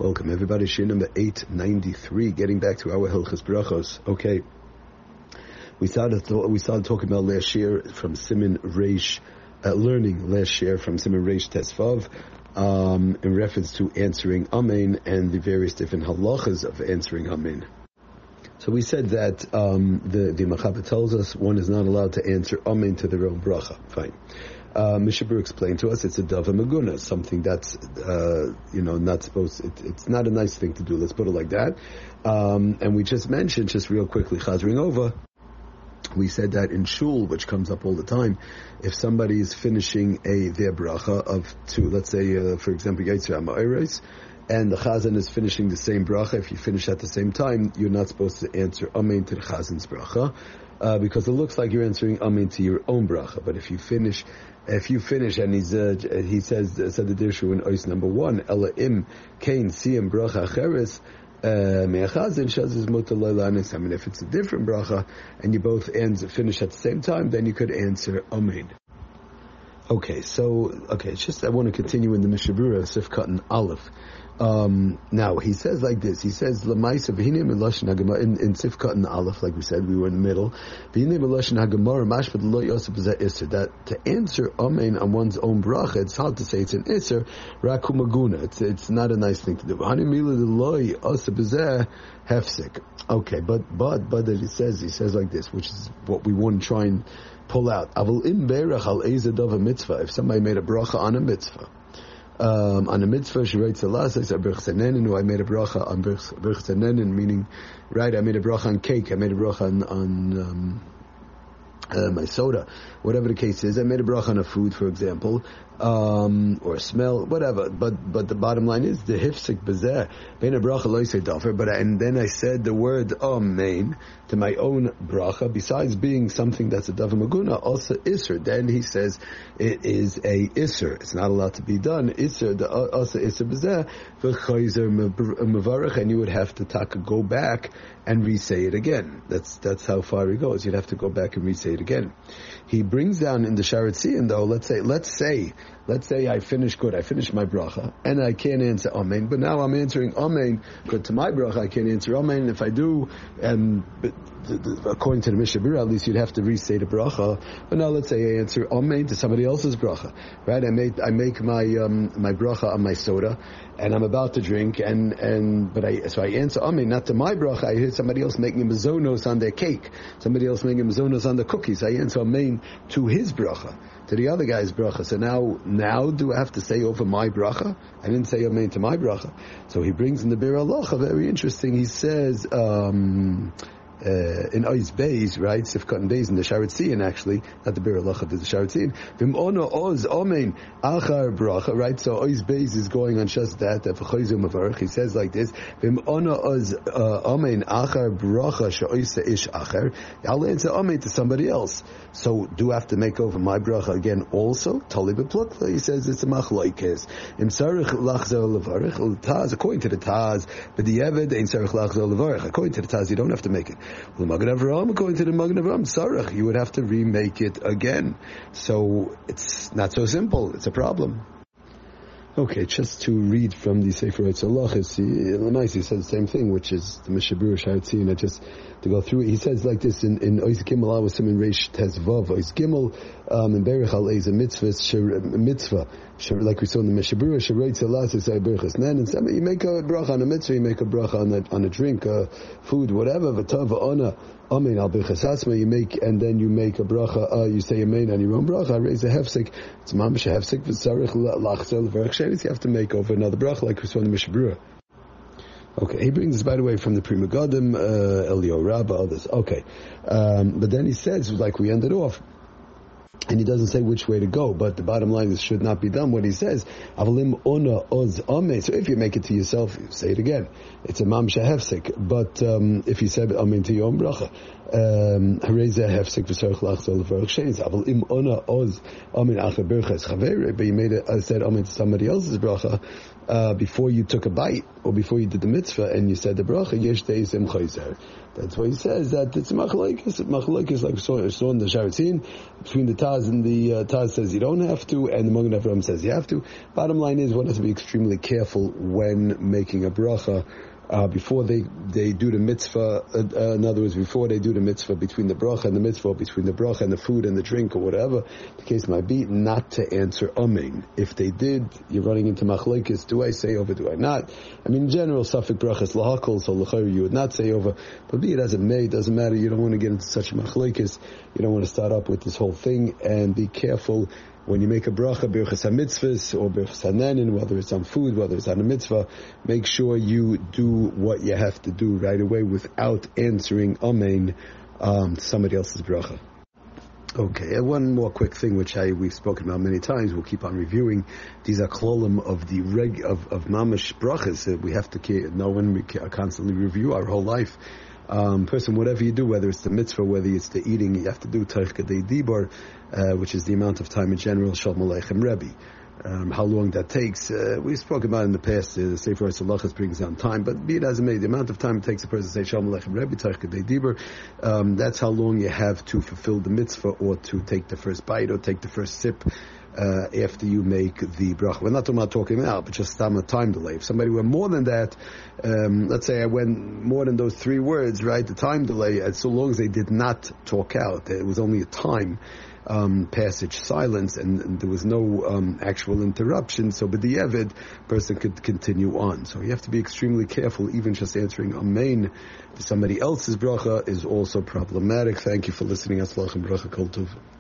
Welcome everybody, Shir number 893, getting back to our Hilchos Brachos. Okay, we started talking about last year from Siman Reish, learning last year from Siman Reish Tesvav, in reference to answering Amen and the various different halachas of answering Amen. So we said that the Mechaber tells us one is not allowed to answer Amen to their own bracha. Fine. Mishabur explained to us it's a dava maguna, something that's not supposed. It's not a nice thing to do. Let's put it like that. And we just mentioned, just real quickly, chazring over. We said that in shul, which comes up all the time, if somebody is finishing their bracha of two, let's say for example, Yitzhak Ma'aris, and the chazan is finishing the same bracha, if you finish at the same time, you're not supposed to answer Amen to the chazan's bracha, because it looks like you're answering Amen to your own bracha. But if you finish and he said the dirshu in ois number 1, Ela im kain siyam bracha acheres me'achazin shazis mutar lo la'anis. I mean, if it's a different bracha and you both finish at the same time, then you could answer Amen. Okay, it's just I want to continue in the Mishabura Sifkat and Aleph. Now he says like this. He says Lamaisa v'hinei meloshin hagemara in Sifkat and Aleph, like we said, we were in the middle. V'hinei meloshin hagemara mashpat lo yosef b'zeh iser. That to answer Amen on one's own bracha, it's hard to say it's an iser. Raku maguna. It's not a nice thing to do. Hani mila loy yosef b'zeh hefsek. Okay, but he says like this, which is what we want to try and pull out. Avol im berach al ezadav a mitzvah. If somebody made a bracha on a mitzvah, on a mitzvah, she writes a last. I said Birch Zanenin. I made a bracha on Birch Zanenin, meaning, right? I made a bracha on cake. I made a bracha on my soda, whatever the case is. I made a bracha on a food, for example, or a smell, whatever. But the bottom line is the hifsik bezeh bein a bracha lo yisei dafer. And then I said the word Amen to my own bracha. Besides being something that's a davar maguna, also iser. Then he says it is a iser. It's not allowed to be done. Iser the also iser bezeh v'chayzer mevarach, and you would have to go back and re-say it again. That's how far he goes. You'd have to go back and re-say it again. He brings down in the Sharet Zion though. Let's say I finished good. I finished my bracha and I can't answer Amen. But now I'm answering Amen. But to my bracha I can't answer Amen. If I do, according to the Mishabura, at least you'd have to re-say the bracha. But now let's say I answer Amen to somebody else's bracha. Right? I make my my bracha on my soda, and I'm about to drink, so I answer Amen not to my bracha. I hear somebody else making mazonos on their cake. Somebody else making mazonos on the cookies. I answer Amen to his bracha, to the other guy's bracha. So now do I have to say over my bracha? I didn't say Amen to my bracha. So he brings in the Bir Halacha, very interesting. He says, in Ois Beis, right? Sifkat and Beis in the Sharet Zion, actually, not the Bir Halacha, the Sharet Zion. Vim ono oz amen achar bracha, right? So Ois Beis is going on just that. He says like this: Vim ono oz amen achar bracha she'oisa ish achar. I'll answer amen to somebody else. So do I have to make over my bracha again also? Tali beplukla. He says it's a machlokes. Im sarich lachzer levarich taz. According to the Taz, but the Eved ain't sarich lachzer levarich. According to the Taz, you don't have to make it. Well, Magen Avraham, according to the Magen Avraham, sarich, you would have to remake it again. So it's not so simple. It's a problem. Okay, just to read from the Sefer Yitzhalachis, he says the same thing, which is the Mishabur Sharet Zion. Just to go through it, he says like this in Ois Gimel Avos Siman Reish Tesvav, Ois Gimel in Berich Al Eiz mitzvah, like we saw in the Mishabur, Shereitz Elas Yisai Berachas Nen, and you make a bracha on a mitzvah, you make a bracha on a drink, food, whatever. V'tav v'ona Amen al Berachas Hasma, you make, and then you make a bracha, you say Amen on your own bracha. Raise a hefsek. It's mamish a hefsek v'tzarich lachzel v'rach shenis. You have to make over another bracha, like we saw in the Mishabura. Okay, he brings this, by the way, from the Pri Megadim, Elio Rabbah, others. Okay, but then he says, like we ended off, and he doesn't say which way to go, but the bottom line is should not be done. What he says, Avalim ona oz amen. So if you make it to yourself, you say it again. It's a mam shehefsek. But if you said amen to your own bracha, harezeh hefsek v'sorich lachzol v'orich shenis. Avalim ona oz amen acher berches chaver. But you made it, said amen to somebody else's bracha. before you took a bite or before you did the mitzvah and you said the bracha, yesh de'esim chayzer. That's why he says that it's machlokes. Machlokes, like we saw in the Sharatzin, between the Taz and the Taz says you don't have to, and the Magen Avraham says you have to. Bottom line is one has to be extremely careful when making a bracha. Before they do the mitzvah, in other words, before they do the mitzvah, between the bracha and the mitzvah, between the bracha and the food and the drink or whatever the case might be, not to answer amen. If they did, you're running into machlokes. Do I say over? Do I not? I mean, in general, safek brachas lahakol, so l'chayr you would not say over. But be it as it may, it doesn't matter. You don't want to get into such machlokes. You don't want to start up with this whole thing, and be careful. When you make a bracha, birchas ha-mitzvahs, or birchas ha-nanin, whether it's on food, whether it's on a mitzvah, make sure you do what you have to do right away without answering amen to somebody else's bracha. Okay, and one more quick thing which we've spoken about many times, we'll keep on reviewing. These are klolim of the of mamash brachas that we have to know when we constantly review our whole life. Person, whatever you do, whether it's the mitzvah, whether it's the eating, you have to do Tarich Kadei Dibur, which is the amount of time in general, Shalom Aleichem Rebbe. How long that takes, we spoke about in the past, the Sefer Salachas brings down time, but be it as it may, the amount of time it takes a person to say Shalom Aleichem Rebbe, Tarich Kadei Dibur, that's how long you have to fulfill the mitzvah, or to take the first bite, or take the first sip, after you make the bracha. We're not talking now, but just a time delay. If somebody went more than that, let's say I went more than those 3 words, right, the time delay, as so long as they did not talk out, it was only a time passage silence, and there was no actual interruption, so b'di'evid, person could continue on. So you have to be extremely careful. Even just answering amen to somebody else's bracha is also problematic. Thank you for listening. Aslach and bracha kol tov.